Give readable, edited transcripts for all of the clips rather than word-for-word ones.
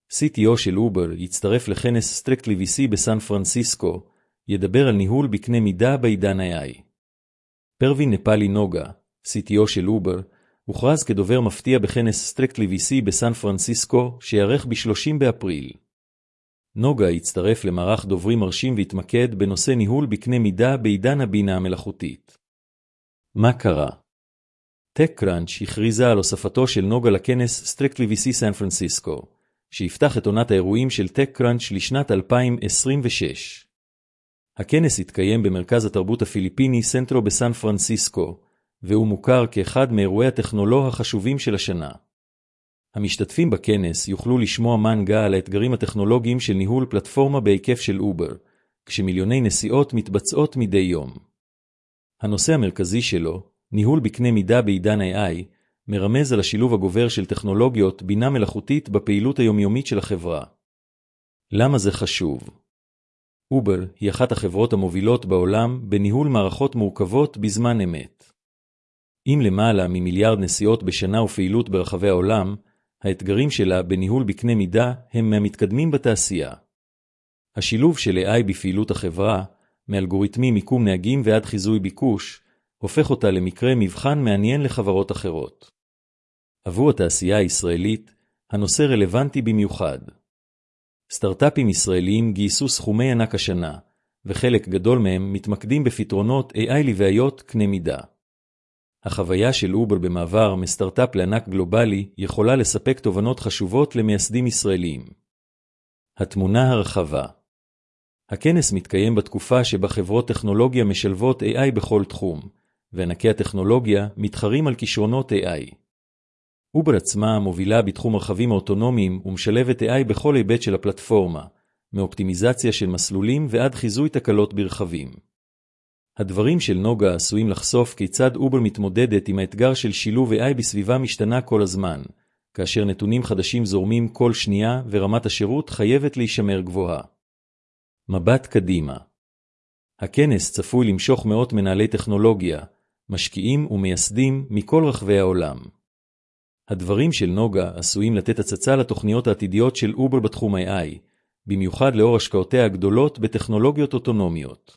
CTO של אובר, יצטרף לכנס Strictly VC בסן פרנסיסקו, ידבר על ניהול בקנה מידה בעידן AI. פרווין נפאלי נוגה, CTO של אובר, הוכרז כדובר מפתיע בכנס Strictly VC בסן פרנסיסקו, שיערך ב-30 באפריל. נוגה יצטרף למערך דוברים מרשים והתמקד בנושא ניהול בקנה מידה בעידן הבינה המלאכותית. מה קרה? TechCrunch הכריזה על הוספתו של נוגה לכנס Strictly VC סן פרנסיסקו, שיפתח את עונת האירועים של TechCrunch לשנת 2026. הכנס התקיים במרכז התרבות הפיליפיני סנטרו בסן פרנסיסקו, והוא מוכר כאחד מאירועי הטכנולוגיה החשובים של השנה. המשתתפים בכנס יוכלו לשמוע מנגה על האתגרים הטכנולוגיים של ניהול פלטפורמה בהיקף של אובר, כשמיליוני נסיעות מתבצעות מדי יום. הנושא המרכזי שלו, ניהול בקנה מידה בעידן AI, מרמז על השילוב הגובר של טכנולוגיות בינה מלאכותית בפעילות היומיומית של החברה. למה זה חשוב? אובר היא אחת החברות המובילות בעולם בניהול מערכות מורכבות בזמן אמת. עם למעלה ממיליארד נסיעות בשנה ופעילות ברחבי העולם, האתגרים שלה בניהול בקנה מידה הם מהמתקדמים בתעשייה. השילוב של AI בפעילות החברה, מאלגוריתמים מיקום נהגים ועד חיזוי ביקוש, הופך אותה למקרה מבחן מעניין לחברות אחרות. עבור התעשייה הישראלית, הנושא רלוונטי במיוחד. סטארט-אפים ישראליים גייסו סכומי ענק השנה, וחלק גדול מהם מתמקדים בפתרונות AI לבעיות קנה מידה. החוויה של אובר במעבר מסטארט-אפ לענק גלובלי יכולה לספק תובנות חשובות למייסדים ישראלים. התמונה הרחבה. הכנס מתקיים בתקופה שבה חברות טכנולוגיה משלבות AI בכל תחום, וענקי הטכנולוגיה מתחרים על כישרונות AI. אובר עצמה מובילה בתחום רכבים אוטונומיים ומשלבת AI בכל היבט של הפלטפורמה, מאופטימיזציה של מסלולים ועד חיזוי תקלות ברכבים. הדברים של נוגה עשויים לחשוף כיצד אובר מתמודדת עם האתגר של שילוב AI בסביבה משתנה כל הזמן, כאשר נתונים חדשים זורמים כל שנייה ורמת השירות חייבת להישמר גבוהה. מבט קדימה. הכנס צפוי למשוך מאות מנהלי טכנולוגיה, משקיעים ומייסדים מכל רחבי העולם. הדברים של נוגה עשויים לתת הצצה לתוכניות העתידיות של אובר בתחום AI, במיוחד לאור השקעותיה הגדולות בטכנולוגיות אוטונומיות.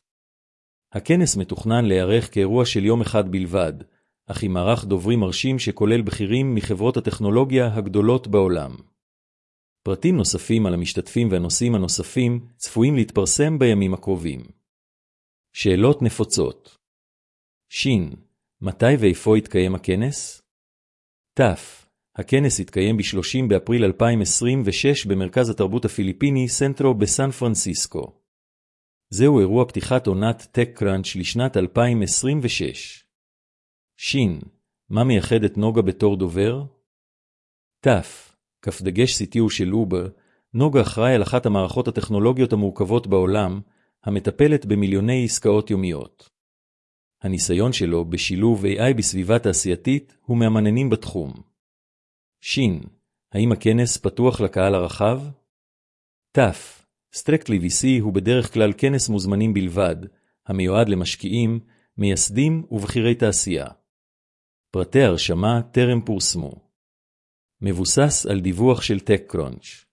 הכנס מתוכנן להיערך כאירוע של יום אחד בלבד, אך עם מערך דוברים מרשים שכולל בכירים מחברות הטכנולוגיה הגדולות בעולם. פרטים נוספים על המשתתפים והנושאים הנוספים צפויים להתפרסם בימים הקרובים. שאלות נפוצות. שין, מתי ואיפה יתקיים הכנס? תף, הכנס יתקיים ב-30 באפריל 2026 במרכז התרבות הפיליפיני סנטרו בסן פרנסיסקו. זהו אירוע פתיחת עונת TechCrunch לשנת 2026. שין, מה מייחד את נוגה בתור דובר? תף, כף דגש CTO של אובר, נוגה אחראי על אחת המערכות הטכנולוגיות המורכבות בעולם, המטפלת במיליוני עסקאות יומיות. הניסיון שלו בשילוב AI בסביבה תעשייתית הוא מהמעניינים בתחום. שין, האם הכנס פתוח לקהל הרחב? תף, Strictly VC הוא בדרך כלל כנס מוזמנים בלבד, המיועד למשקיעים, מייסדים ובחירי תעשייה. פרטי הרשמה טרם פורסמו. מבוסס על דיווח של TechCrunch.